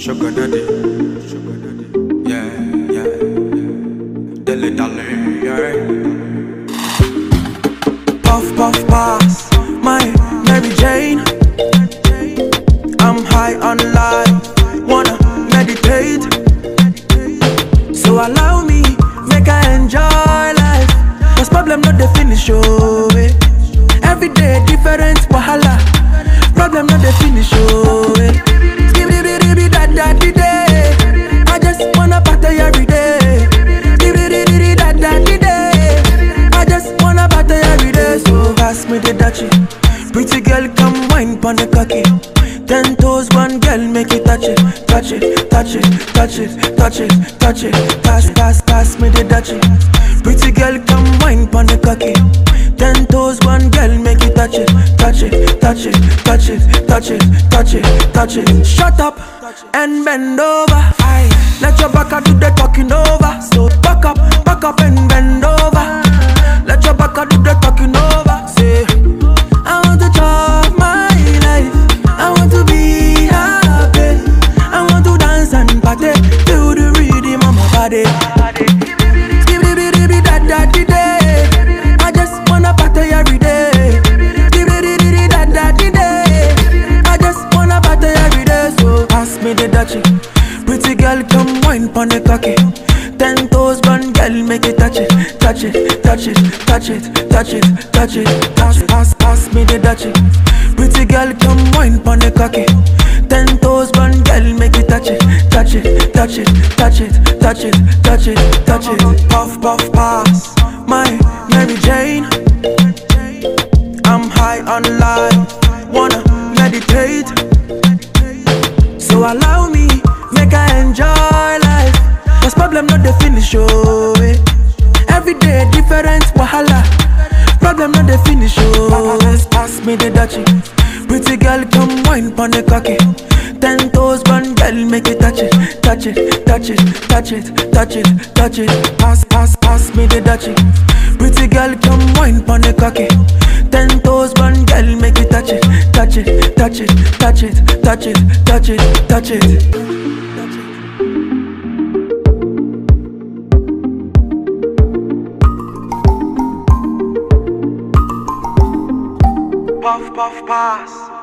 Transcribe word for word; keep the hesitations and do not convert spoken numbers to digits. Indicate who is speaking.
Speaker 1: Sugar daddy, sugar daddy, yeah, yeah, dilly dally, yeah. Puff puff pass, my Mary Jane. I'm high on life, wanna meditate. So allow me, make I enjoy life. Cause problem not the finish, oh eh. Every day different wahala. Problem not the finish, oh eh. I just wanna party every day. I just wanna party every day. So pass me the dachi. Pretty girl, come wine pon the cocky. Ten toes, one girl, make it touch it, touch it, touch it, touch it, touch it, touch it. Pass, pass, pass me the dachi. Pretty girl, come wine pon the cocky. Ten toes, one girl, make it touch it, touch it, touch it, touch it, touch it, touch it, touch it. Shut up and bend over. Aye. Let your back do the talking over. So back up, back up and bend over. Let your back do the talking over. Say, I want to chop my life. I want to be happy. I want to dance and party to the rhythm of my body. I just wanna party every day. I just wanna party every day. So pass me the dachi. Pretty girl, come wine pon the cocky. Ten toes, one girl, make it touch it, touch it, touch it, touch it, touch it, touch it. Pass, pass, pass me the dachi. Pretty girl, come wine pon the cocky. Ten toes, one girl, make it touch it, touch it, touch it, touch it, touch it, touch it, touch it. Puff, puff, pass, my Mary Jane. I'm high on life, wanna meditate. So allow me, make I enjoy life. Cause problem not the finish, oh eh. Every day different wahala. Problem not the finish, oh eh. Pass me the dachi. Pretty girl, come wine pon the cocky. Ten toes, one girl, make it touch it, touch it, touch it, touch it, touch it, touch it. Pass, pass, pass me the dachi. Pretty girl, come wine pon the cocky. Ten toes, one girl, make it touch it, touch it, touch it, touch it, touch it, touch it, touch it. Puff, puff, pass.